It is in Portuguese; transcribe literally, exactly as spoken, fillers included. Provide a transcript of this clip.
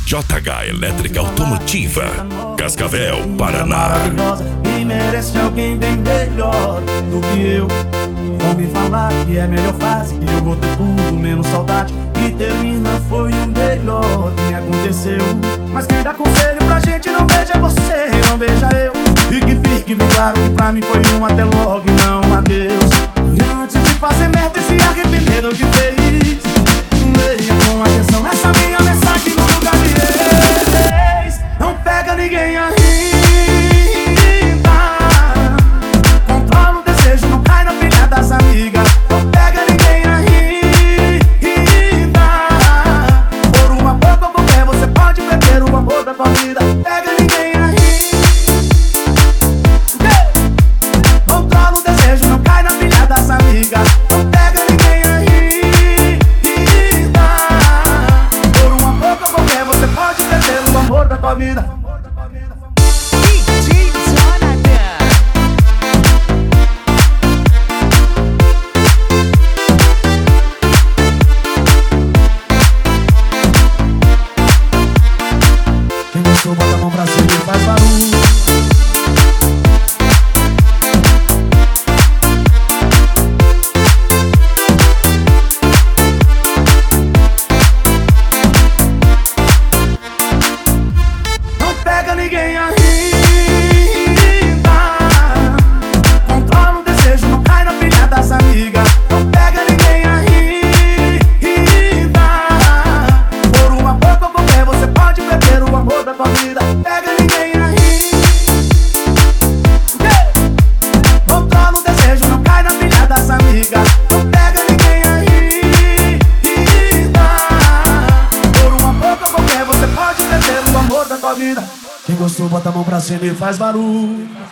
J H Elétrica Automotiva, Cascavel, Paraná. E merece alguém bem melhor do que eu. Vão me falar que é melhor fase, que eu vou ter tudo menos saudade. E termina foi o melhor que me aconteceu. Mas quem dá conselho pra gente não veja você, não veja eu. E que fique bem claro que pra mim foi um até logo e não um adeus. E antes de fazer merda e se arrepender do que fez, leia com atenção essa minha mensagem no lugar de ex. Não pega ninguém ainda. Controla o desejo, não cai na pilha das amigas. Não pega ninguém ainda. Por uma boca ou qualquer você pode perder o amor da tua vida. Pega ninguém ainda. Controla o desejo, não cai na pilha das amigas. Não pega ninguém ainda. Por uma boca ou qualquer você pode perder o amor da tua vida. Quem gostou, bota a mão pra cima e faz barulho. Não pega ninguém ainda. Controla o desejo, não cai na pilha das amigas. Não pega ninguém ainda. Por uma boca ou qualquer você pode perder o amor da tua vida. Pega ninguém ainda. Controla o desejo, não cai na pilha das amigas. Não pega ninguém ainda. Por uma boca ou qualquer você pode perder o amor da tua vida. Quem gostou, bota a mão pra cima e faz barulho.